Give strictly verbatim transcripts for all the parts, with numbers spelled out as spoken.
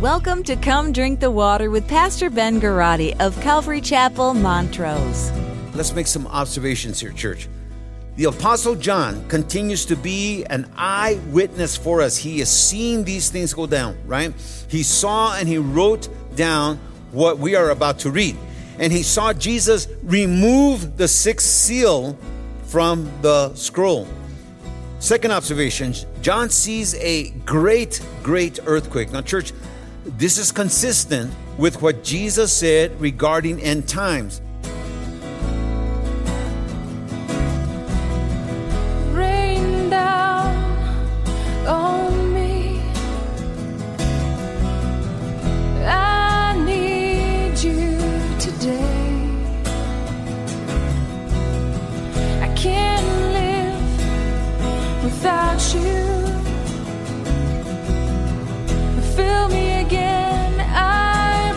Welcome to Come Drink the Water with Pastor Ben Garati of Calvary Chapel, Montrose. Let's make some observations here, church. The Apostle John continues to be an eyewitness for us. He is seeing these things go down, right? He saw and he wrote down what we are about to read. And he saw Jesus remove the sixth seal from the scroll. Second observation, John sees a great, great earthquake. Now, church, this is consistent with what Jesus said regarding end times. Rain down on me. I need you today. I can't live without you. Fill me again, I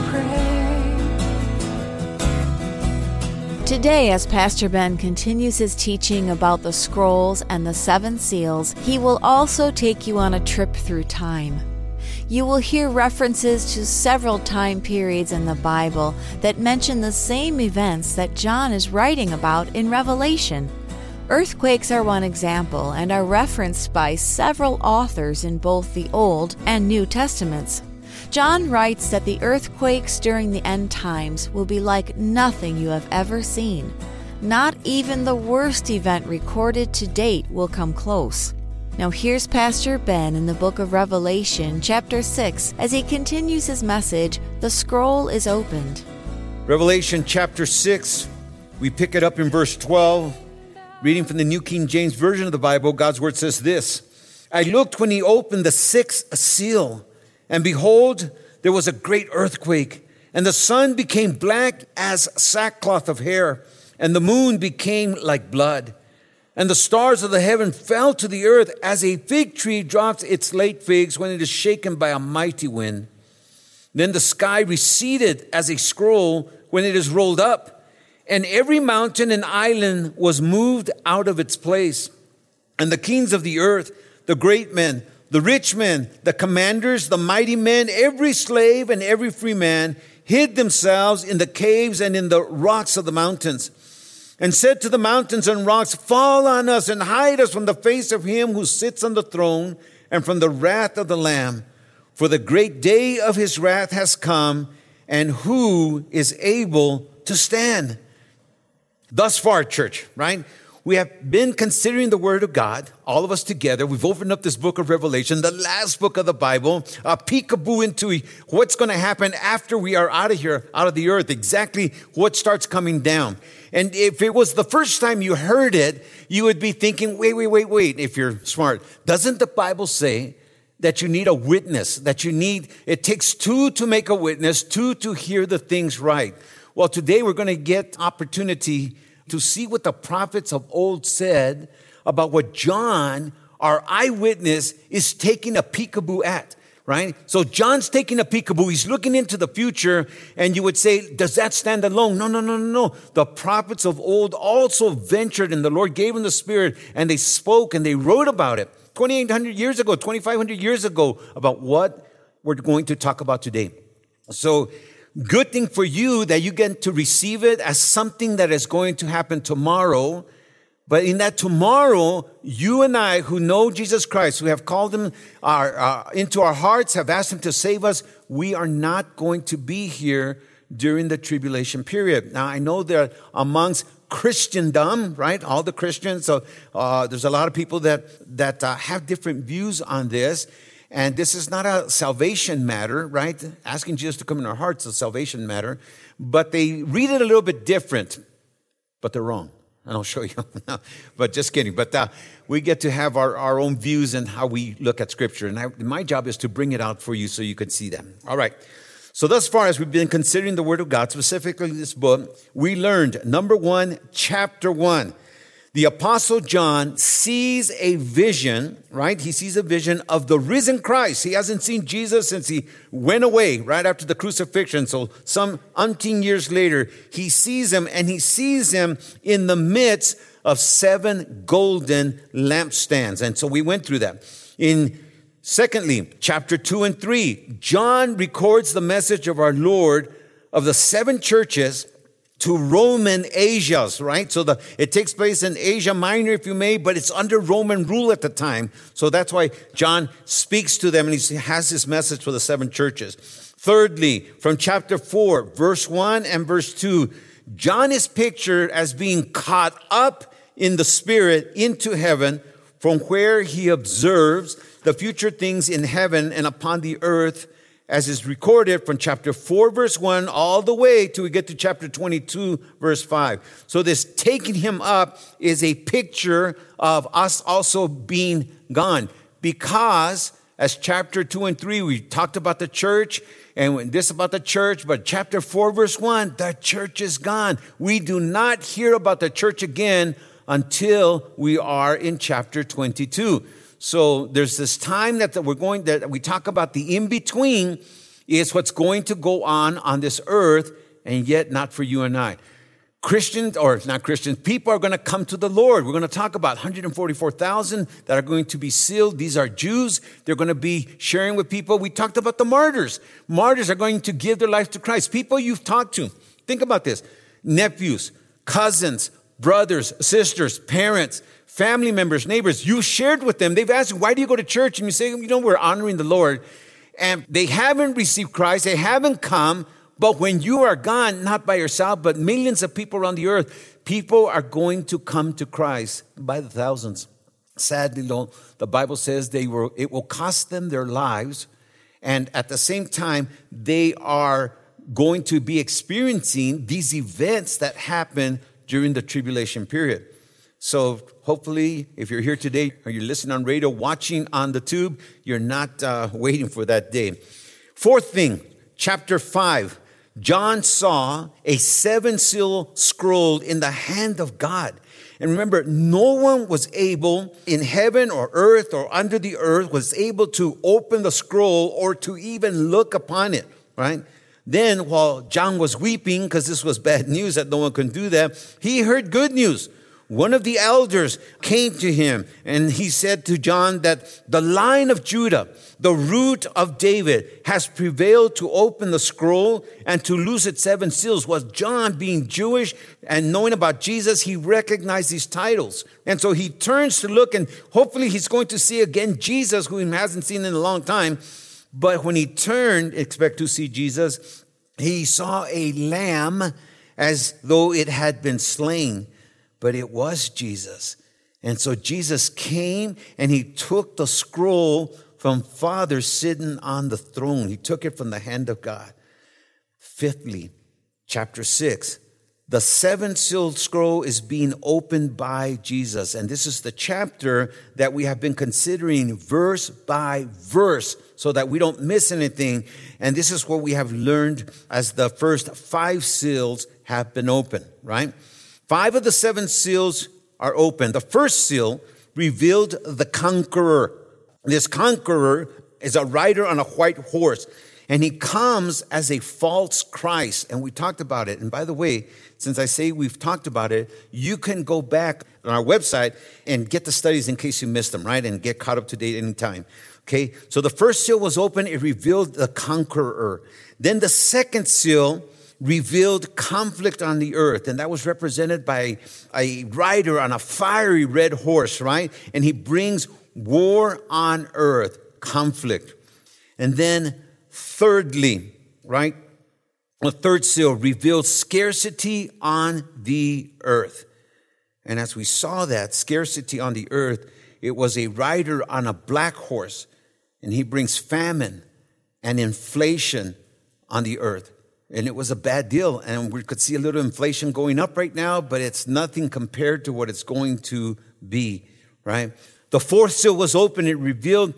pray. Today, as Pastor Ben continues his teaching about the scrolls and the seven seals, he will also take you on a trip through time. You will hear references to several time periods in the Bible that mention the same events that John is writing about in Revelation. Earthquakes are one example and are referenced by several authors in both the Old and New Testaments. John writes that the earthquakes during the end times will be like nothing you have ever seen. Not even the worst event recorded to date will come close. Now here's Pastor Ben in the book of Revelation, chapter six, as he continues his message, The Scroll is Opened. Revelation chapter six, we pick it up in verse twelve. Reading from the New King James Version of the Bible, God's word says this: I looked when he opened the sixth seal, and behold, there was a great earthquake, and the sun became black as sackcloth of hair, and the moon became like blood, and the stars of the heaven fell to the earth as a fig tree drops its late figs when it is shaken by a mighty wind. Then the sky receded as a scroll when it is rolled up, and every mountain and island was moved out of its place. And the kings of the earth, the great men, the rich men, the commanders, the mighty men, every slave and every free man, hid themselves in the caves and in the rocks of the mountains, and said to the mountains and rocks, fall on us and hide us from the face of him who sits on the throne and from the wrath of the Lamb. For the great day of his wrath has come, and who is able to stand? Thus far, church, right? We have been considering the Word of God, all of us together. We've opened up this book of Revelation, the last book of the Bible, a peekaboo into what's going to happen after we are out of here, out of the earth, exactly what starts coming down. And if it was the first time you heard it, you would be thinking, wait, wait, wait, wait, if you're smart. Doesn't the Bible say that you need a witness, that you need, it takes two to make a witness, two to hear the things right? Well, today we're going to get opportunity to see what the prophets of old said about what John, our eyewitness, is taking a peekaboo at, right? So John's taking a peekaboo. He's looking into the future, and you would say, does that stand alone? No, no, no, no, no. The prophets of old also ventured, and the Lord gave them the Spirit, and they spoke, and they wrote about it twenty-eight hundred years ago, twenty-five hundred years ago, about what we're going to talk about today. So, good thing for you that you get to receive it as something that is going to happen tomorrow. But in that tomorrow, you and I who know Jesus Christ, who have called him our, uh, into our hearts, have asked him to save us, we are not going to be here during the tribulation period. Now, I know there amongst Christendom, right? All the Christians. So uh, there's a lot of people that, that uh, have different views on this. And this is not a salvation matter, right? Asking Jesus to come in our hearts is a salvation matter. But they read it a little bit different. But they're wrong. And I'll show you. But just kidding. But uh, we get to have our, our own views and how we look at Scripture. And I, my job is to bring it out for you so you can see them. All right. So thus far, as we've been considering the Word of God, specifically this book, we learned, number one, chapter one. The Apostle John sees a vision, right? He sees a vision of the risen Christ. He hasn't seen Jesus since he went away right after the crucifixion. So some umpteen years later, he sees him, and he sees him in the midst of seven golden lampstands. And so we went through that. In Secondly, chapter two and three, John records the message of our Lord of the seven churches to Roman Asias, right? So the, it takes place in Asia Minor, if you may, but it's under Roman rule at the time. So that's why John speaks to them and he has this message for the seven churches. Thirdly, from chapter four, verse one and verse two, John is pictured as being caught up in the Spirit into heaven, from where he observes the future things in heaven and upon the earth, as is recorded from chapter four, verse one, all the way till we get to chapter twenty-two, verse five. So this taking him up is a picture of us also being gone. Because as chapter two and three, we talked about the church and this about the church, but chapter four, verse one, the church is gone. We do not hear about the church again until we are in chapter twenty-two. So there's this time that we're going, that we talk about the in-between is what's going to go on on this earth, and yet not for you and I. Christians, or not Christians, people are going to come to the Lord. We're going to talk about one hundred forty-four thousand that are going to be sealed. These are Jews. They're going to be sharing with people. We talked about the martyrs. Martyrs are going to give their life to Christ. People you've talked to. Think about this. Nephews, cousins, brothers, sisters, parents, family members, neighbors, you shared with them. They've asked you, why do you go to church? And you say, you know, we're honoring the Lord. And they haven't received Christ. They haven't come. But when you are gone, not by yourself, but millions of people around the earth, people are going to come to Christ by the thousands. Sadly, though, the Bible says they will, it will cost them their lives. And at the same time, they are going to be experiencing these events that happen during the tribulation period. So hopefully, if you're here today or you're listening on radio, watching on the tube, you're not uh, waiting for that day. Fourth thing, chapter five, John saw a seven seal scroll in the hand of God. And remember, no one was able in heaven or earth or under the earth was able to open the scroll or to even look upon it, right? Then while John was weeping, because this was bad news that no one could do that, he heard good news. One of the elders came to him and he said to John that the Lion of Judah, the root of David, has prevailed to open the scroll and to loose its seven seals. Was John, being Jewish and knowing about Jesus, he recognized these titles. And so he turns to look, and hopefully he's going to see again Jesus, who he hasn't seen in a long time. But when he turned, expect to see Jesus, he saw a lamb as though it had been slain. But it was Jesus. And so Jesus came and he took the scroll from Father sitting on the throne. He took it from the hand of God. Fifthly, chapter six, the seven-sealed scroll is being opened by Jesus. And this is the chapter that we have been considering verse by verse so that we don't miss anything. And this is what we have learned as the first five seals have been opened, right? Five of the seven seals are open. The first seal revealed the conqueror. This conqueror is a rider on a white horse, and he comes as a false Christ. And we talked about it. And by the way, since I say we've talked about it, you can go back on our website and get the studies in case you missed them, right? And get caught up to date anytime. Okay, so the first seal was open. It revealed the conqueror. Then the second seal revealed conflict on the earth. And that was represented by a rider on a fiery red horse, right? And he brings war on earth, conflict. And then thirdly, right? The third seal revealed scarcity on the earth. And as we saw that scarcity on the earth, it was a rider on a black horse. And he brings famine and inflation on the earth. And it was a bad deal. And we could see a little inflation going up right now, but it's nothing compared to what it's going to be, right? The fourth seal was open. It revealed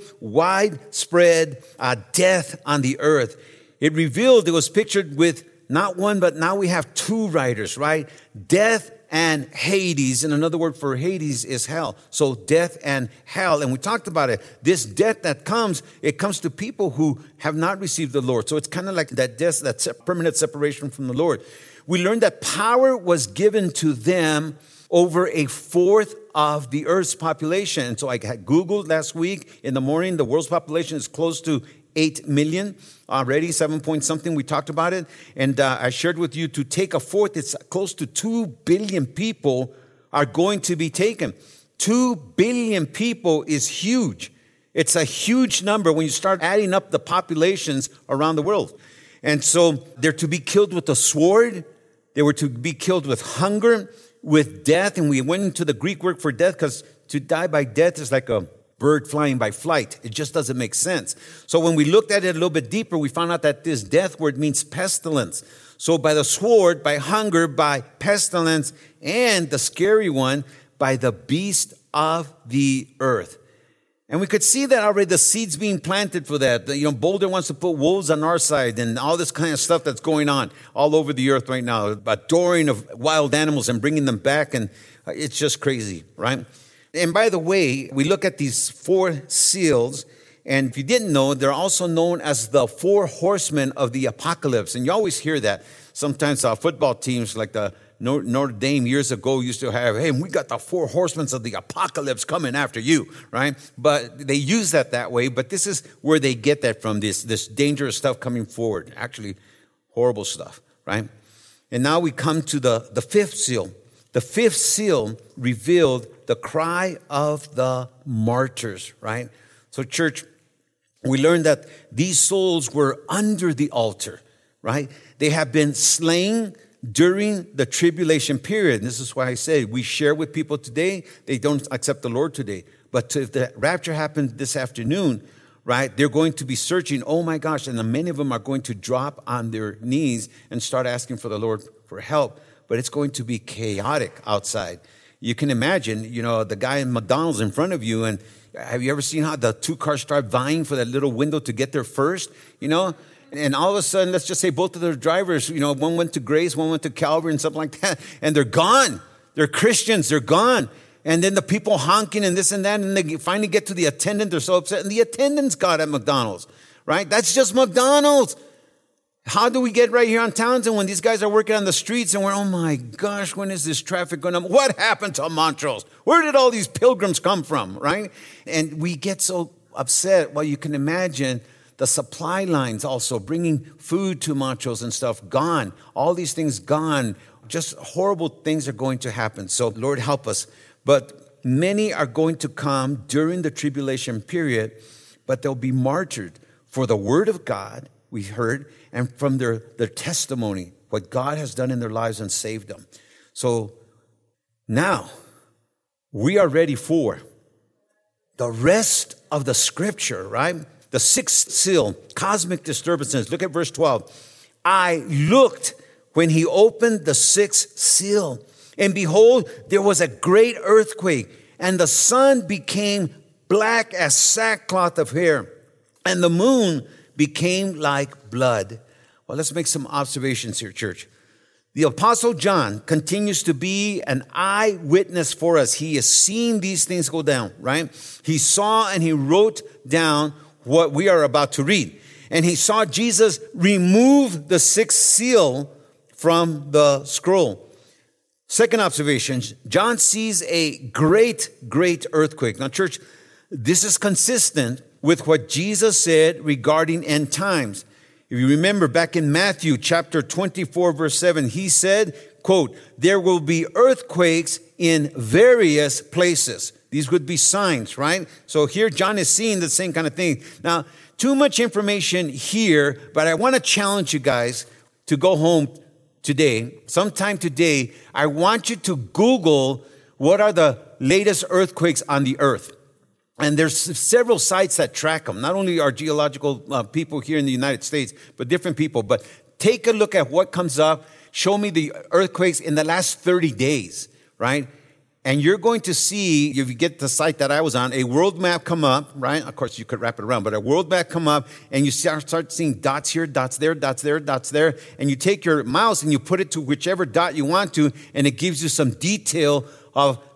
widespread uh, death on the earth. It revealed, it was pictured with not one, but now we have two riders, right? Death and Hades. And another word for Hades is hell. So death and hell. And we talked about it. This death that comes, it comes to people who have not received the Lord. So it's kind of like that death, that permanent separation from the Lord. We learned that power was given to them over a fourth of the earth's population. And so I had Googled last week in the morning, the world's population is close to eight million already, seven point something. We talked about it. And uh, I shared with you to take a fourth, it's close to two billion people are going to be taken. two billion people is huge. It's a huge number when you start adding up the populations around the world. And so they're to be killed with a sword. They were to be killed with hunger, with death. And we went into the Greek word for death because to die by death is like a bird flying by flight. It just doesn't make sense. So when we looked at it a little bit deeper, we found out that this death word means pestilence. So by the sword, by hunger, by pestilence, and the scary one, by the beast of the earth. And we could see that already, the seeds being planted for that. You know, Boulder wants to put wolves on our side and all this kind of stuff that's going on all over the earth right now. Adoring of wild animals and bringing them back. And it's just crazy, right? And by the way, we look at these four seals. And if you didn't know, they're also known as the four horsemen of the apocalypse. And you always hear that. Sometimes uh, football teams like the Notre Dame years ago used to have, hey, we got the four horsemen of the apocalypse coming after you, right? But they use that that way. But this is where they get that from, this, this dangerous stuff coming forward. Actually, horrible stuff, right? And now we come to the, the fifth seal. The fifth seal revealed the cry of the martyrs, right? So church, we learned that these souls were under the altar, right? They have been slain during the tribulation period. And this is why I say we share with people today. They don't accept the Lord today. But if the rapture happened this afternoon, right, they're going to be searching. Oh my gosh. And many of them are going to drop on their knees and start asking for the Lord for help. But it's going to be chaotic outside. You can imagine, you know, the guy in McDonald's in front of you. And have you ever seen how the two cars start vying for that little window to get there first? You know, and all of a sudden, let's just say both of their drivers, you know, one went to Grace, one went to Calvary and something like that. And they're gone. They're Christians. They're gone. And then the people honking and this and that. And they finally get to the attendant. They're so upset. And the attendant's got at McDonald's, right? That's just McDonald's. How do we get right here on Townsend when these guys are working on the streets and we're, oh my gosh, when is this traffic going to, what happened to Montrose? Where did all these pilgrims come from, right? And we get so upset. Well, you can imagine the supply lines also bringing food to Montrose and stuff gone. All these things gone. Just horrible things are going to happen. So Lord, help us. But many are going to come during the tribulation period, but they'll be martyred for the word of God, we heard, and from their, their testimony, what God has done in their lives and saved them. So now we are ready for the rest of the scripture, right? The sixth seal, cosmic disturbances. Look at verse twelve. I looked when he opened the sixth seal, and behold, there was a great earthquake, and the sun became black as sackcloth of hair, and the moon became like blood. Well, let's make some observations here, church. The Apostle John continues to be an eyewitness for us. He has seen these things go down, right? He saw and he wrote down what we are about to read. And he saw Jesus remove the sixth seal from the scroll. Second observation, John sees a great, great earthquake. Now, church, this is consistent with what Jesus said regarding end times. If you remember back in Matthew chapter twenty-four, verse seven, he said, quote, there will be earthquakes in various places. These would be signs, right? So here John is seeing the same kind of thing. Now, too much information here, but I want to challenge you guys to go home today, sometime today. I want you to Google what are the latest earthquakes on the earth. And there's several sites that track them. Not only our geological uh, people here in the United States, but different people. But take a look at what comes up. Show me the earthquakes in the last thirty days, right? And you're going to see, if you get the site that I was on, a world map come up, right? Of course, you could wrap it around, but a world map come up, and you start, start seeing dots here, dots there, dots there, dots there. And you take your mouse and you put it to whichever dot you want to, and it gives you some detail of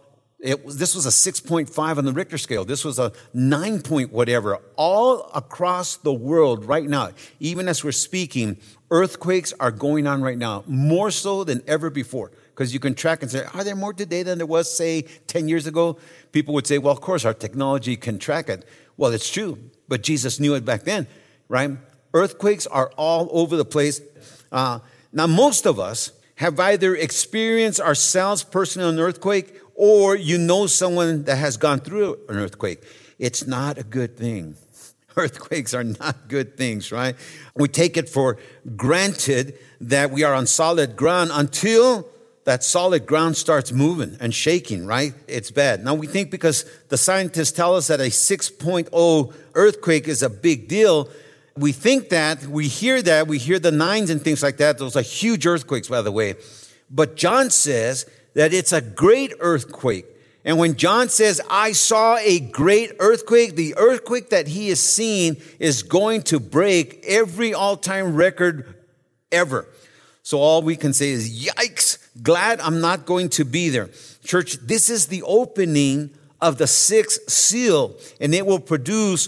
It was, this was a six point five on the Richter scale. This was a nine point whatever. All across the world right now, even as we're speaking, earthquakes are going on right now, more so than ever before. Because you can track and say, are there more today than there was, say, ten years ago? People would say, well, of course, our technology can track it. Well, it's true, but Jesus knew it back then, right? Earthquakes are all over the place. Uh, now, most of us have either experienced ourselves personally an earthquake, or you know someone that has gone through an earthquake. It's not a good thing. Earthquakes are not good things, right? We take it for granted that we are on solid ground until that solid ground starts moving and shaking, right? It's bad. Now we think because the scientists tell us that a six point oh earthquake is a big deal, we think that, we hear that, we hear the nines and things like that. Those are huge earthquakes, by the way. But John says that it's a great earthquake. And when John says, I saw a great earthquake, the earthquake that he is seeing is going to break every all-time record ever. So all we can say is, yikes, glad I'm not going to be there. Church, this is the opening of the sixth seal, and it will produce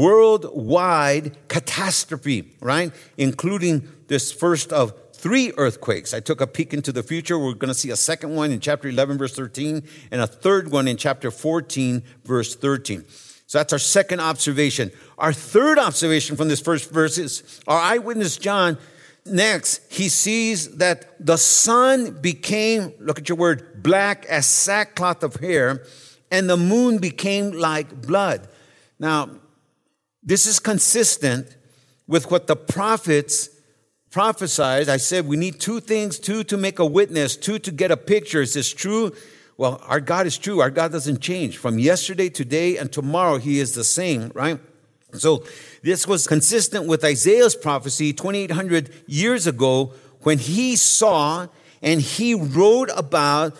worldwide catastrophe, right? Including this first of three earthquakes. I took a peek into the future. We're going to see a second one in chapter eleven, verse thirteen, and a third one in chapter fourteen, verse thirteen. So that's our second observation. Our third observation from this first verse is our eyewitness John. Next, he sees that the sun became, look at your word, black as sackcloth of hair, and the moon became like blood. Now, this is consistent with what the prophets prophesied. I said we need two things, two to make a witness, two to get a picture. Is this true? Well, our God is true. Our God doesn't change. From yesterday, today, and tomorrow, he is the same, right? So this was consistent with Isaiah's prophecy twenty-eight hundred years ago when he saw and he wrote about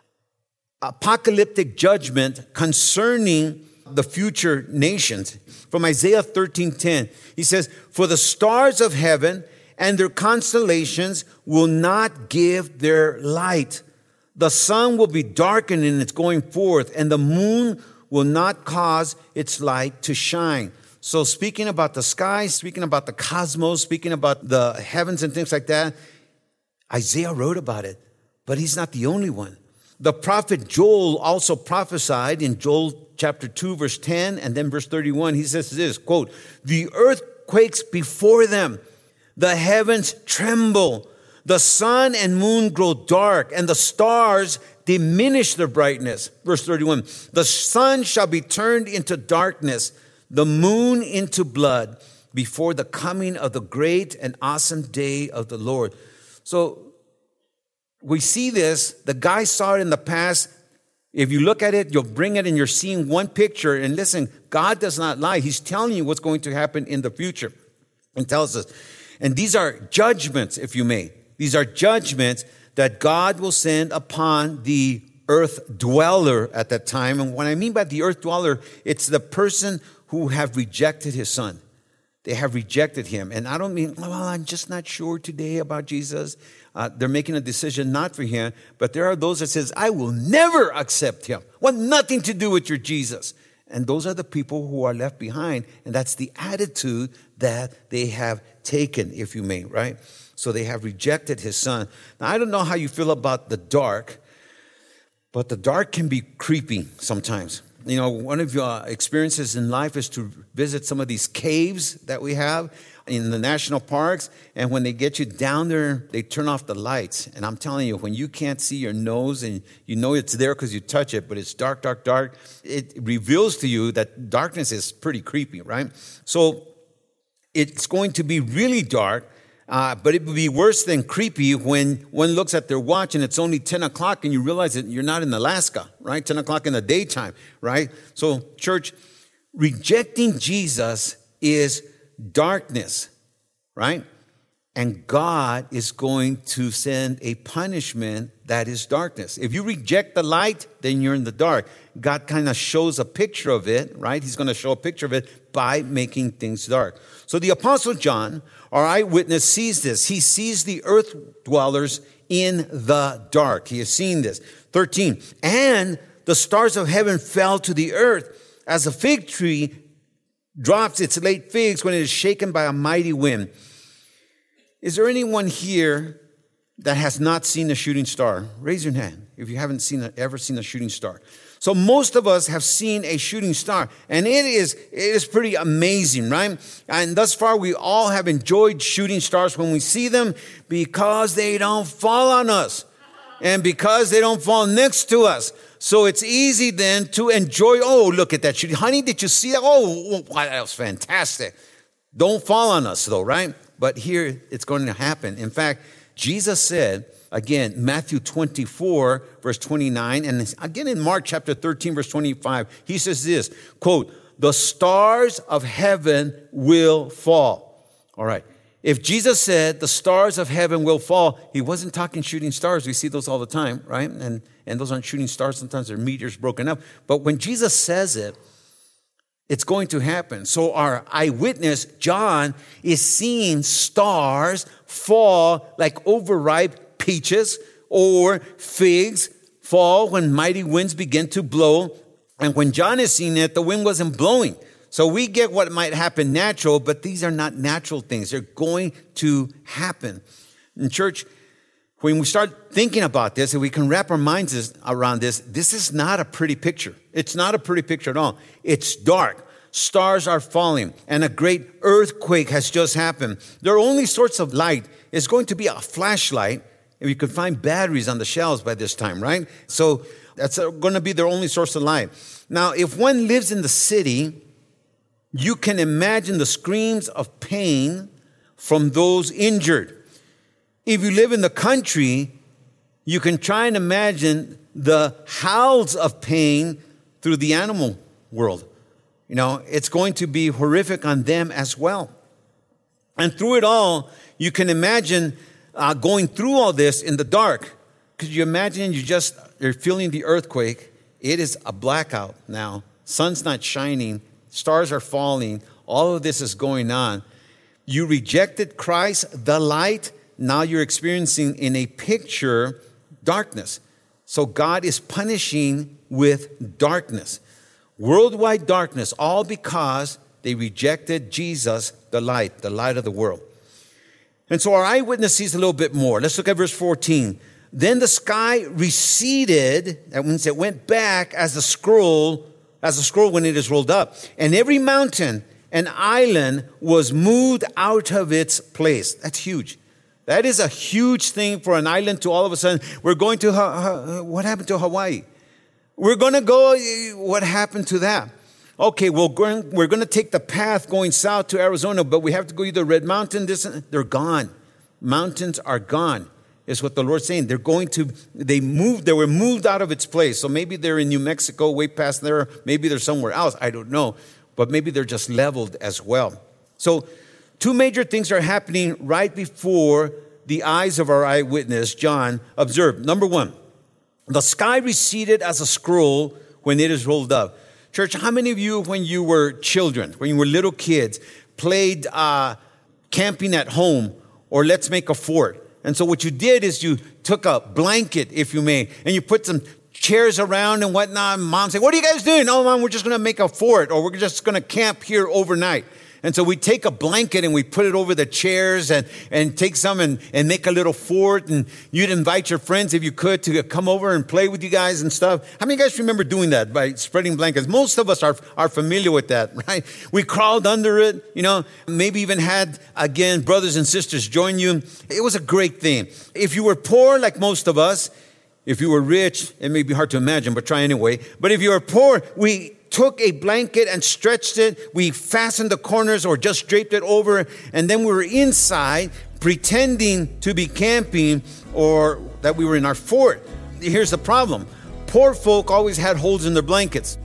apocalyptic judgment concerning the future nations. From Isaiah thirteen ten, he says, for the stars of heaven and their constellations will not give their light. The sun will be darkened in its going forth, and the moon will not cause its light to shine. So speaking about the sky, speaking about the cosmos, speaking about the heavens and things like that, Isaiah wrote about it, but he's not the only one. The prophet Joel also prophesied in Joel chapter two, verse ten, and then verse thirty-one. He says this, quote, the earth quakes before them. The heavens tremble. The sun and moon grow dark, and the stars diminish their brightness. Verse thirty-one, the sun shall be turned into darkness, the moon into blood, before the coming of the great and awesome day of the Lord. So we see this. The guy saw it in the past. If you look at it, you'll bring it and you're seeing one picture. And listen, God does not lie. He's telling you what's going to happen in the future. And tells us. And these are judgments, if you may. These are judgments that God will send upon the earth dweller at that time. And what I mean by the earth dweller, it's the person who have rejected his son. They have rejected him. And I don't mean, well, I'm just not sure today about Jesus. Uh, they're making a decision not for him. But there are those that says, I will never accept him. Want nothing to do with your Jesus. And those are the people who are left behind. And that's the attitude that they have taken, if you may, right? So they have rejected his son. Now, I don't know how you feel about the dark, but the dark can be creepy sometimes. You know, one of your experiences in life is to visit some of these caves that we have in the national parks. And when they get you down there, they turn off the lights. And I'm telling you, when you can't see your nose and you know it's there because you touch it, but it's dark, dark, dark, it reveals to you that darkness is pretty creepy, right? So it's going to be really dark. Uh, but it would be worse than creepy when one looks at their watch and it's only ten o'clock and you realize that you're not in Alaska, right? ten o'clock in the daytime, right? So, church, rejecting Jesus is darkness, right? And God is going to send a punishment that is darkness. If you reject the light, then you're in the dark. God kind of shows a picture of it, right? He's going to show a picture of it by making things dark. So the Apostle John, our eyewitness, sees this. He sees the earth dwellers in the dark. He has seen this. thirteen, and the stars of heaven fell to the earth as a fig tree drops its late figs when it is shaken by a mighty wind. Is there anyone here that has not seen a shooting star? Raise your hand if you haven't seen a, ever seen a shooting star. So most of us have seen a shooting star, and it is it is pretty amazing, right? And thus far, we all have enjoyed shooting stars when we see them because they don't fall on us and because they don't fall next to us. So it's easy then to enjoy, oh, look at that shooting. Honey, did you see that? Oh, wow, that was fantastic. Don't fall on us though, right? But here it's going to happen. In fact, Jesus said, again, Matthew twenty-four, verse twenty-nine, and again in Mark chapter thirteen, verse twenty-five, he says this, quote, the stars of heaven will fall. All right. If Jesus said the stars of heaven will fall, he wasn't talking shooting stars. We see those all the time, right? And, and those aren't shooting stars. Sometimes they're meteors broken up. But when Jesus says it, it's going to happen. So our eyewitness, John, is seeing stars fall like overripe peaches or figs fall when mighty winds begin to blow. And when John is seeing it, the wind wasn't blowing. So we get what might happen natural, but these are not natural things. They're going to happen. In church, when we start thinking about this and we can wrap our minds around this, this is not a pretty picture. It's not a pretty picture at all. It's dark. Stars are falling and a great earthquake has just happened. Their only source of light is going to be a flashlight. And you could find batteries on the shelves by this time, right? So that's going to be their only source of light. Now, if one lives in the city, you can imagine the screams of pain from those injured. If you live in the country, you can try and imagine the howls of pain through the animal world. You know, it's going to be horrific on them as well. And through it all, you can imagine uh, going through all this in the dark. Could you imagine you just, you're feeling the earthquake. It is a blackout now. Sun's not shining. Stars are falling. All of this is going on. You rejected Christ, the light. Now you're experiencing in a picture darkness. So God is punishing with darkness. Worldwide darkness, all because they rejected Jesus, the light, the light of the world. And so our eyewitness sees a little bit more. Let's look at verse fourteen. Then the sky receded, that means it went back as a scroll, as a scroll when it is rolled up. And every mountain and island was moved out of its place. That's huge. That is a huge thing for an island to all of a sudden, we're going to, uh, what happened to Hawaii? We're going to go, what happened to that? Okay, well, we're going to take the path going south to Arizona, but we have to go either Red Mountain, this, they're gone. Mountains are gone, is what the Lord's saying. They're going to, they moved, they were moved out of its place. So maybe they're in New Mexico, way past there. Maybe they're somewhere else. I don't know. But maybe they're just leveled as well. So two major things are happening right before the eyes of our eyewitness, John, observed. Number one, the sky receded as a scroll when it is rolled up. Church, how many of you, when you were children, when you were little kids, played uh, camping at home or let's make a fort? And so what you did is you took a blanket, if you may, and you put some chairs around and whatnot. And Mom said, what are you guys doing? Oh, Mom, we're just going to make a fort, or we're just going to camp here overnight. And so we take a blanket and we put it over the chairs and, and take some and, and make a little fort. And you'd invite your friends, if you could, to come over and play with you guys and stuff. How many of you guys remember doing that by spreading blankets? Most of us are, are familiar with that, right? We crawled under it, you know, maybe even had, again, brothers and sisters join you. It was a great thing. If you were poor, like most of us, if you were rich, it may be hard to imagine, but try anyway. But if you were poor, we took a blanket and stretched it. We fastened the corners or just draped it over. And then we were inside pretending to be camping or that we were in our fort. Here's the problem. Poor folk always had holes in their blankets.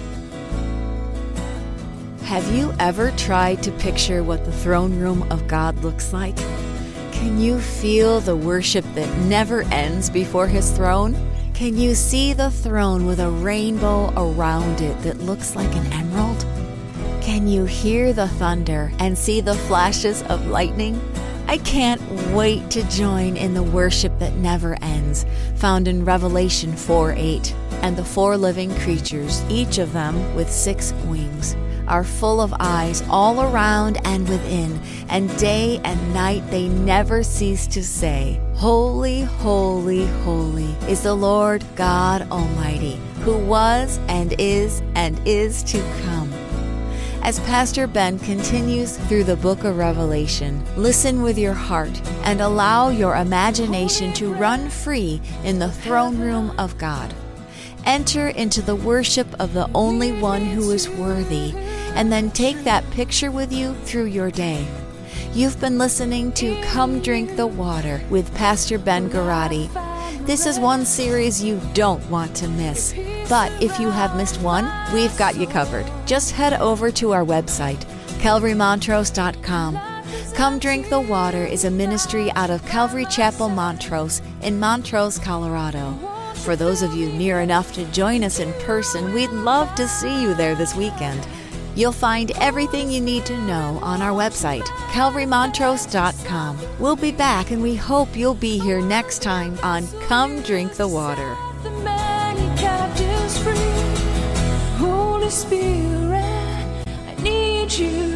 Have you ever tried to picture what the throne room of God looks like? Can you feel the worship that never ends before his throne? Can you see the throne with a rainbow around it that looks like an emerald? Can you hear the thunder and see the flashes of lightning? I can't wait to join in the worship that never ends, found in Revelation four eight. And the four living creatures, each of them with six wings, are full of eyes all around and within, and day and night they never cease to say, Holy, holy, holy is the Lord God Almighty, who was and is and is to come. As Pastor Ben continues through the book of Revelation, listen with your heart and allow your imagination to run free in the throne room of God. Enter into the worship of the only one who is worthy, and then take that picture with you through your day. You've been listening to Come Drink the Water with Pastor Ben Garati. This is one series you don't want to miss. But if you have missed one, we've got you covered. Just head over to our website, calvary montrose dot com. Come Drink the Water is a ministry out of Calvary Chapel, Montrose in Montrose, Colorado. For those of you near enough to join us in person, we'd love to see you there this weekend. You'll find everything you need to know on our website, calvary montrose dot com. We'll be back, and we hope you'll be here next time on Come Drink the Water. The many captives free. Holy Spirit, I need you.